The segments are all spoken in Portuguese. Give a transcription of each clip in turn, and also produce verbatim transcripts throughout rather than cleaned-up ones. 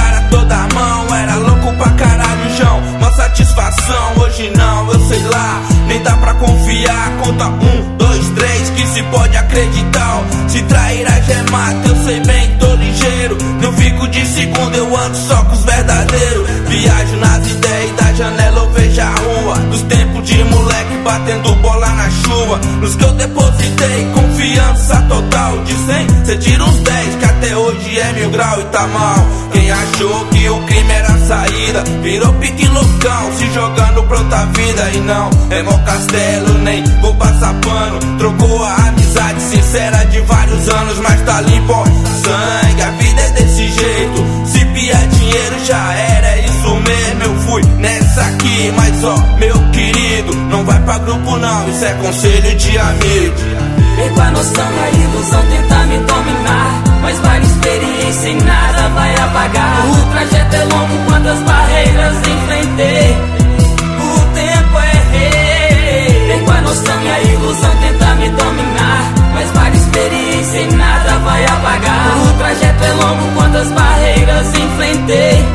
cara toda a mão. Era louco pra caralho, João, uma satisfação. Hoje não, eu sei lá, nem dá pra confiar. Conta um, dois, três, que se pode acreditar. Se trair a gemata, eu sei bem, tô ligeiro. Não fico de segundo, eu ando só com os verdadeiros. Viajo nas ideias, da janela eu vejo a rua. Dos tempos de moleque batendo bola na chuva. Nos que eu depositei confiança total. De cem, cê tira uns dez, que até hoje é mil grau e tá mal. Quem achou que o crime era a saída virou pique loucão, se jogando pra outra vida. E não é mó castelo, nem vou passar pano. Trocou a amizade sincera de vários anos, mas tá limpo, ó, sangue. A vida é desse jeito, se piar dinheiro já era. É isso mesmo, eu fui nessa aqui. Mas ó, meu querido, não vai pra grupo não, isso é conselho de amigo. Perco a noção e a ilusão tenta me dominar, mas vale experiência e nada vai apagar. O trajeto é longo, quantas barreiras enfrentei, o tempo é rei. Perco a noção e a ilusão tenta me dominar, mas vale experiência e nada vai apagar. O trajeto é longo, quantas barreiras enfrentei,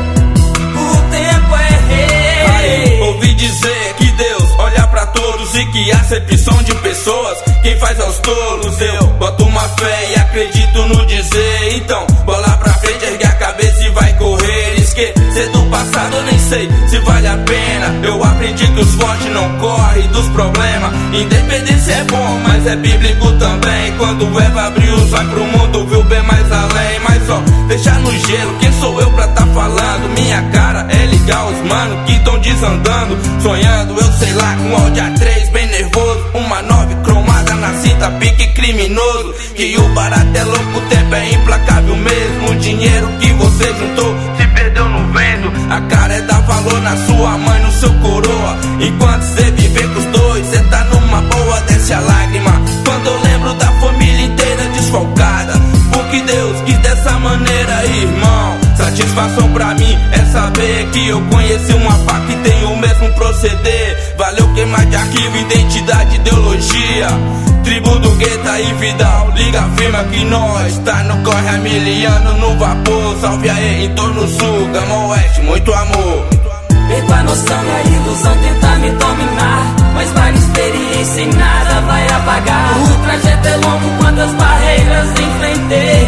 o tempo é rei. Aí, ouvi dizer que Deus olha pra todos e que acepção de pessoas quem faz aos tolos. Eu boto uma fé e acredito no dizer. Então, bola pra frente, ergue a cabeça e vai correr. Esquecer do passado, eu nem sei se vale a pena. Eu aprendi que os fortes não correm dos problemas. Independência é bom, mas é bíblico também. Quando Eva abriu os olhos pro mundo, viu bem mais além. Mas ó, deixa no gelo, quem sou eu pra tá falando? Minha cara é ligar os mano que tão desandando, sonhando, eu sei lá, com Audi A três bem nervoso. Uma nove cromada na cinta, pique criminoso. Que o barato é louco, o tempo é implacável mesmo. O dinheiro que você juntou se perdeu no vento. A cara é dar valor na sua mãe, no seu coroa. Enquanto cê viver com os dois, cê tá numa boa, desce a lágrima quando eu lembro da família inteira desfalcada. Porque Deus quis dessa maneira, irmão. Satisfação pra mim é saber que eu conheci uma pá que tem o mesmo proceder. Valeu queimar de arquivo, identidade, ideologia. Tribo do gueto e Vidal, liga firma que nós tá no corre a miliano no vapor. Salve aí, em torno sul, Gama Oeste, muito amor. Perco a noção e a ilusão tenta me dominar, mas vale experiência e nada vai apagar. O trajeto é longo, quantas barreiras enfrentei,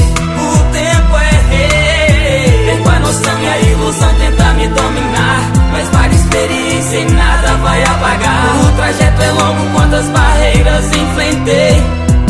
o tempo é rei. Perco a noção e a ilusão tenta me dominar, mas vale experiência e nada vai apagar. O trajeto é longo, quantas barreiras enfrentei,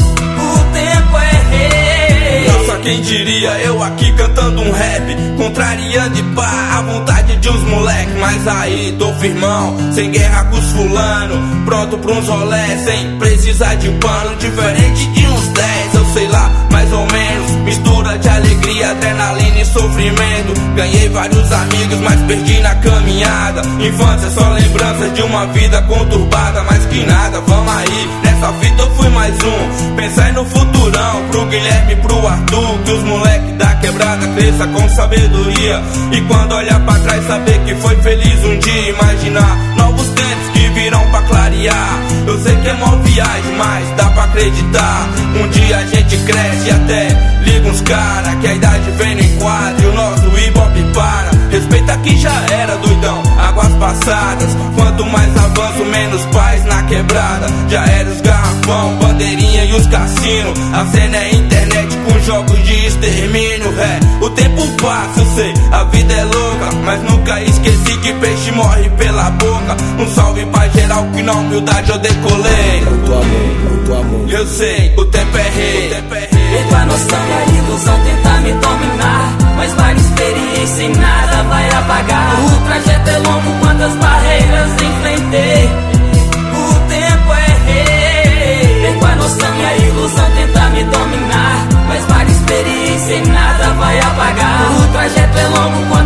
o tempo é rei. Nossa, quem diria, eu aqui cantando um rap, contrariando e pá, a vontade de uns moleque. Mas aí, tô firmão, sem guerra com os fulano, pronto pra uns rolé, sem precisar de pano. Diferente de uns dez, eu sei lá, mais ou menos. Mistura de alegria, adrenalina e sofrimento. Ganhei vários amigos, mas perdi na caminhada. Infância, só lembranças de uma vida conturbada. Mais que nada, vamos aí, nessa fita eu fui mais um. Pensar no futurão, pro Guilherme e pro Arthur, que os moleque da quebrada cresça com sabedoria. E quando olhar pra trás saber que foi feliz um dia. Imaginar novos tempos que virão pra clarear. Eu sei que é mó viagem, mas dá pra acreditar. Um dia a gente cresce e até liga uns cara, que a idade vem no enquadro e o nosso hip-hop para. Respeita que já era doidão, águas passadas. Quanto mais avanço, menos paz na quebrada. Já era os garrafão, bandeirinha e os cassinos. A cena é internet com jogos de extermínio. É, o tempo passa, eu sei, a vida é louca, mas nunca esqueci que peixe morre pela boca. Um salve pra geral que na humildade eu decolei. Muito amor, muito amor. Eu sei, o tempo é rei, o tempo é rei. Perco a noção e a ilusão tenta me dominar, mas vale experiência e nada vai apagar. O trajeto é longo, quantas barreiras enfrentei, o tempo é rei. Perco a noção e a ilusão tenta me dominar, mas vale experiência e nada vai apagar. O trajeto é longo,